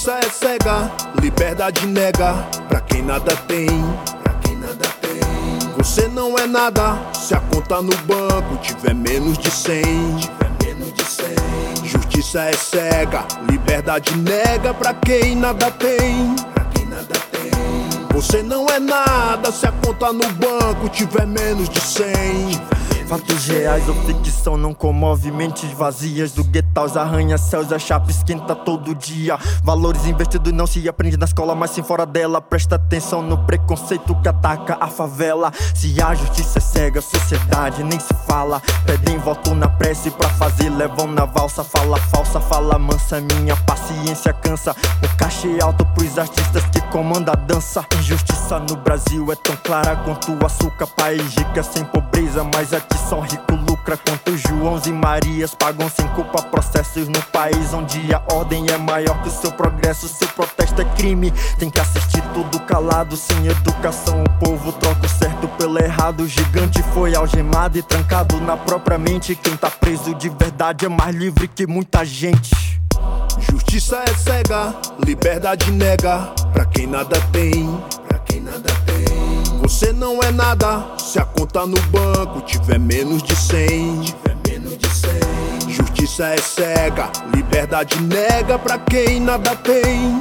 Justiça é cega, liberdade nega pra quem nada tem. Você não é nada se a conta no banco tiver menos de 100. Justiça é cega, liberdade nega pra quem nada tem. Você não é nada se a conta no banco tiver menos de 100. Fatos reais ou ficção não comove mentes vazias. Do gueto aos arranha-céus, a chapa esquenta todo dia. Valores investidos não se aprende na escola, mas sim fora dela. Presta atenção no preconceito que ataca a favela. Se a justiça é cega, a sociedade nem se fala. Pedem voto na prece pra fazer, levam na valsa. Fala falsa, fala mansa, minha paciência cansa. O cachê alto pros artistas que comandam a dança. Injustiça no Brasil é tão clara quanto o açúcar. País rico sem pobreza, mas aqui só rico lucra. Quantos Joãos e Marias pagam sem culpa processos no país onde a ordem é maior que o seu progresso. Seu protesto é crime, tem que assistir tudo calado. Sem educação o povo troca o certo pelo errado. O gigante foi algemado e trancado na própria mente. Quem tá preso de verdade é mais livre que muita gente. Justiça é cega, liberdade nega pra quem nada tem. Você não é nada se a conta no banco tiver menos de 100. Justiça é cega, liberdade nega pra quem nada tem.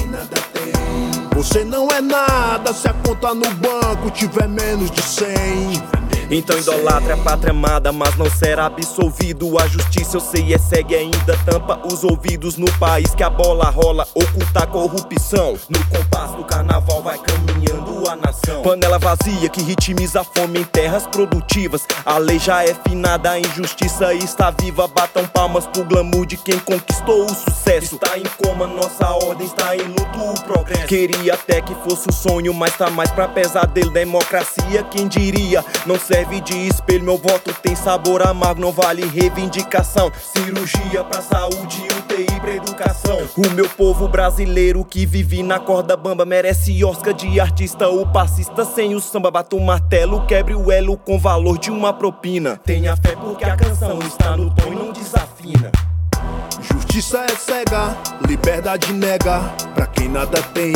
Você não é nada se a conta no banco tiver menos de 100. Então idolatra a pátria amada, mas não será absolvido. A justiça eu sei é cega e ainda tampa os ouvidos. No país que a bola rola, oculta a corrupção. No compasso do carnaval vai caminhando a nação. Panela vazia que ritmiza a fome em terras produtivas. A lei já é finada, a injustiça está viva. Batam palmas pro glamour de quem conquistou o sucesso. Está em coma, nossa ordem está em luto, o progresso. Queria até que fosse um sonho, mas tá mais pra pesadelo. Democracia, quem diria, não serve de espelho, meu voto tem sabor amargo, não vale reivindicação. Cirurgia pra saúde, UTI pra educação. O meu povo brasileiro que vive na corda bamba merece Oscar de artista. O passista sem o samba, bata o martelo, quebre o elo com valor de uma propina. Tenha fé porque a canção está no tom e não desafina. Justiça é cega, liberdade nega pra quem nada tem.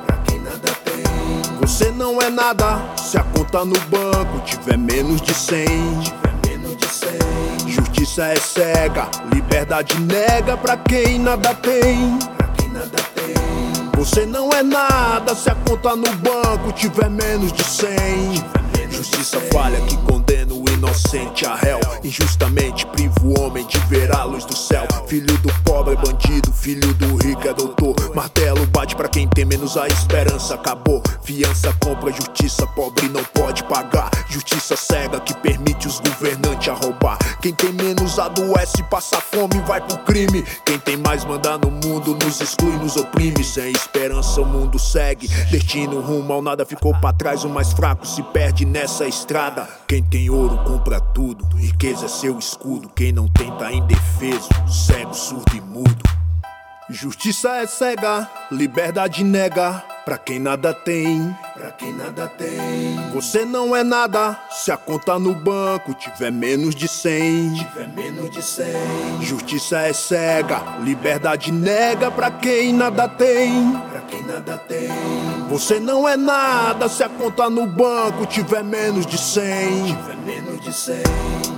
Você não é nada se a conta no banco tiver menos de 100. Justiça é cega, liberdade nega pra quem nada tem. Você não é nada se a conta no banco tiver menos de 100. Justiça falha que condena o inocente a réu. Injustamente priva o homem de ver a luz do céu. Filho do pobre é bandido, filho do rico é doutor. Martelo bate pra quem tem menos, a esperança acabou. Fiança compra justiça, pobre não pode pagar. Justiça cega que permite os governantes a roubar. Quem tem menos adoece, passa fome, vai pro crime. Quem tem mais manda no mundo, nos exclui, nos oprime. Sem esperança o mundo segue, destino rumo ao nada. Ficou pra trás, o mais fraco se perde nessa estrada. Quem tem ouro compra tudo, riqueza é seu escudo. Quem não tem tá indefeso, cego, surdo e mudo. Justiça é cega, liberdade nega pra quem nada tem. Você não é nada se a conta no banco tiver menos de 100. Justiça é cega, liberdade nega pra quem nada tem. Você não é nada se a conta no banco tiver menos de 100.